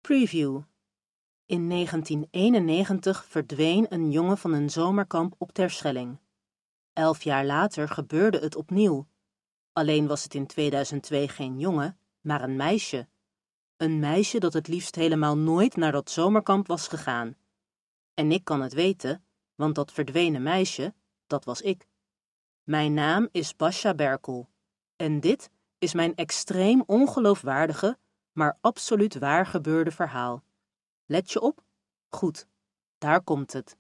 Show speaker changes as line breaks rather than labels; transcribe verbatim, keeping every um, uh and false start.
Preview. In negentien eenennegentig verdween een jongen van een zomerkamp op Terschelling. Elf jaar later gebeurde het opnieuw. Alleen was het in tweeduizend twee geen jongen, maar een meisje. Een meisje dat het liefst helemaal nooit naar dat zomerkamp was gegaan. En ik kan het weten, want dat verdwenen meisje, dat was ik. Mijn naam is Basja Berkel. En dit is mijn extreem ongeloofwaardige, maar absoluut waar gebeurde verhaal. Let je op? Goed, daar komt het.